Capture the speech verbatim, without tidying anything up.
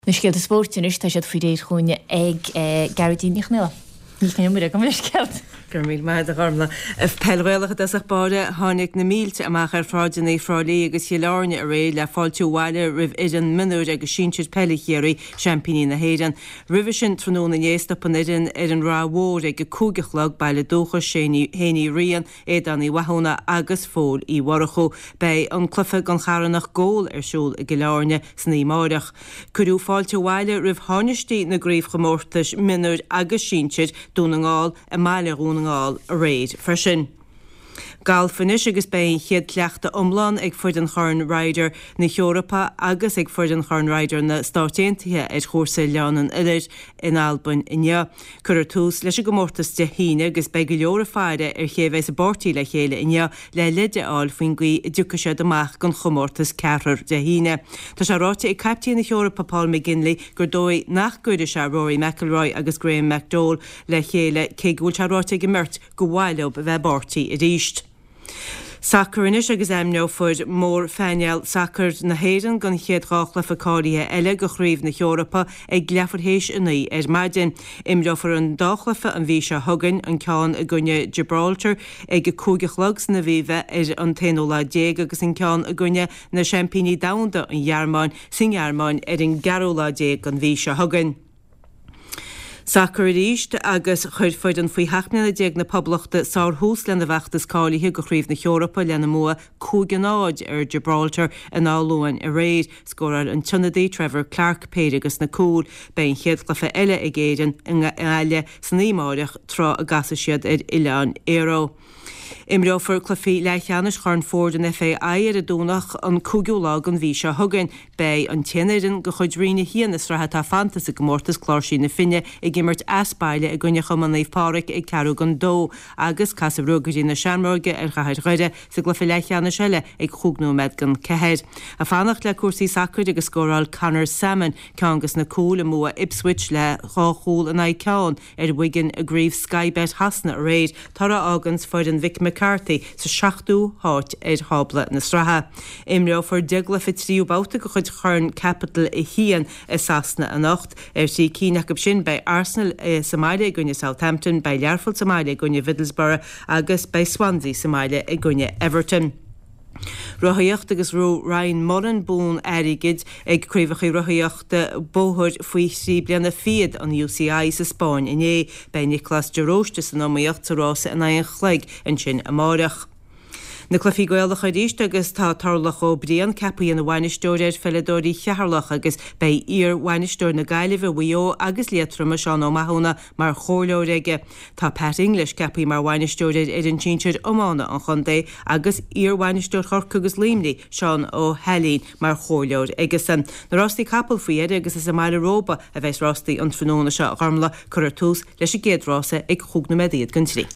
Nu scéalt a spórtin is tá sé fao réad chuine ag Gardaíneach nua. Níl cin go mar scéalt. Gur míl mai a garmla. If pellréalacha as báde tháinig na mílte amach ar fráidir na frálí agus hiileárne a ré le fáilú bhile rih idir minúir agus síintúir pellichéirí champíní na héan. Rih sin tróna nééissta pan idir ar an ráhór ag go cúgachlog bailile dóchas séní héní rian é an í wathúna agus fól í warachó bei an clufa gan charannach ggóil ar siúl i gileárne san í máireach. Curú fáilte bhile rih tháinistí na gríomh gomórtas minúir agus síintúir dúna ngáil a máile rúna ngáil a réid fer sin. Gal fanis agus bé chiad leachta omlan ag fuid an chorn rider na Europa agus ag fuid an chorn rider na státéintithe ag chósa leanan idir in Alban inne. Cuir tús leis go mórtas de híine agus be go leor fáide ar chéhhéis a bortíí le chéile inne le liide áil faoin gí ducha sé amach gan chomórtas cearar de híine. Tá se ráte ag captíí na Europa Paul McGinley gur dói nach gúide se Rory McIlroy agus Graham McDowell le chéile cé gúil se ráte go mirt go bhaileob a bheith bortíí i ríist. Sacarinis agus amneo fud mór féineal sacr na héan gan chéad ráchla facáíthe eile go chríomh na Europa ag glefarhééis inní ar maidin. Imreofar an dáchlafa an bhí se thugann an ceán a gunne Gibraltar ag go cúgachlugs na bhíbheith ar an téóla dé agus an ceán a gunne na champíní damda an Jarmáin sin Jarmáin ar an garúla dé an bhí se thugann. Sacr ríist agus chuir foiid an faoi heachna déag na poblachta sár hús lena bheachtas cálathe go chríomh na Europa lena mua cúganáid ar Gibraltar an áluain a réid scórar an Tunnadaí Trevor Clark Péir agus na cúl ben chéadclafa eile i ggéidan in eile san ímáireach trá a gasa siad ar Ileán Éireó. Imreofar clufií leithcheannis chun fór an F A I ar a dúnach an cúgiúlá an bhí se thugann bei an tinairin go chuid rína híanas rathe tá fantas a gomórtas chláirsí na finne i gimmert aspaile a gunne chum an naomhpáric ag cearú gan dó agus casa rugadí na seanmórge ar chaid chuide sa glufi leithcheanna seile ag chugnú med gan cehéir. A fannacht le cuasaí sacr agus scóráil Conor Salmon ceangus na cúil a mua Ipswich le cháchúil an ag ceán ar Wigan a gríomh Skybet hasna a réid tar ágans foiid an Vic McCarthy sa seachtú háit ar hábla na stratha. Imreofar deagla fi tríú báta go chuid churn capital i hían i sasna a nacht ar sí cíneach go sin bei Arsenal i Somália i gunne Southampton, bei Learfield Somália i gunne Middlesbrough agus bei Swansea Somália i gunne Everton. Rothaíocht agus ró Ryan Mullen bún airigid ag críomhachaí rothaíochta bóthir faoi sí bliana fiad an U C I sa Spáin inné bei Nicholas Jaróiste san nóíocht sa rása an aon chleig an sin amáireach. Na clufií goilech chuidíiste agus tá tarlach ó bríon capaí an bhainisteoir felladóirí chearlach agus bei ír bhainisteoir na gaiileh bhuió agus létrama seán ó maithúna mar chóirleoréige. Tá Pat English capaí mar bhainisteoir ar an tíir ómána an chundé agus ír bhainisteoir chorca agus líimní seán ó helín mar chóirleoir agus san. Na rástaí capal faoiad agus is a mar róba a bheits rástaí an tróna se gharmla chuir tús leis a géadrása ag chugnú medíad gan trí.